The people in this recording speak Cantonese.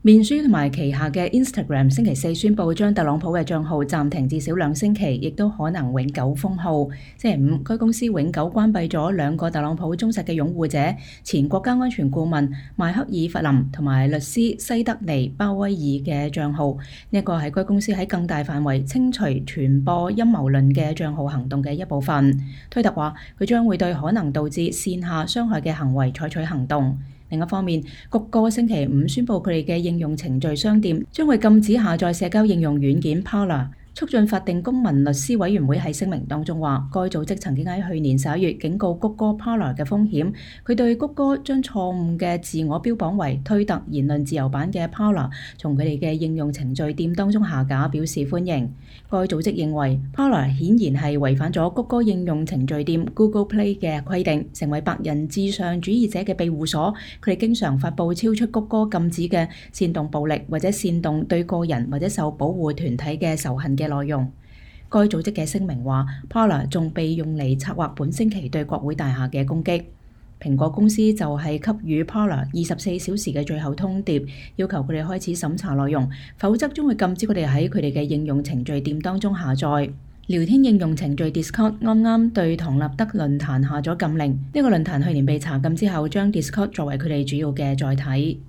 面書同埋旗下嘅 Instagram 星期四宣布將特朗普嘅帳號暫停至少2星期，亦都可能永久封號。星期五，該公司永久關閉咗2個特朗普忠實嘅擁護者，前國家安全顧問邁克爾·弗林同埋律師西德尼·鮑威爾嘅帳號。呢一個係該公司喺更大範圍清除傳播陰謀論嘅帳號行動嘅一部分。推特話佢將會對可能導致線下傷害嘅行為採取行動。另一方面，谷歌星期五宣布佢哋嘅應用程序商店將會禁止下載社交應用軟件 Parler。促進法定公民律師委員會喺聲明當中話，該組織曾經喺去年11月警告谷歌 Parler 嘅風險。佢對谷歌將錯誤嘅自我標榜為推特言論自由版嘅 Parler 從佢哋嘅應用程序店當中下架表示歡迎。該組織認為 Parler 顯然係違反咗谷歌應用程序店 Google Play 嘅規定，成為白人至上主義者嘅庇護所。佢哋經常發布超出谷歌禁止嘅煽動暴力或者煽動對個人或者受保護團體嘅仇恨嘅內容。該組織嘅聲明話 Parler 仲被用嚟策劃本星期對國會大廈嘅攻擊。蘋果公司就係給予 Parler 24小時嘅最後通牒，要求佢哋開始審查內容，否則將會禁止佢哋喺佢哋嘅應用程序店當中下載。聊天應用程序 Discord 啱啱對唐納德論壇下咗禁令。呢個論壇去年被查禁之後，將 Discord 作為佢哋主要嘅載體。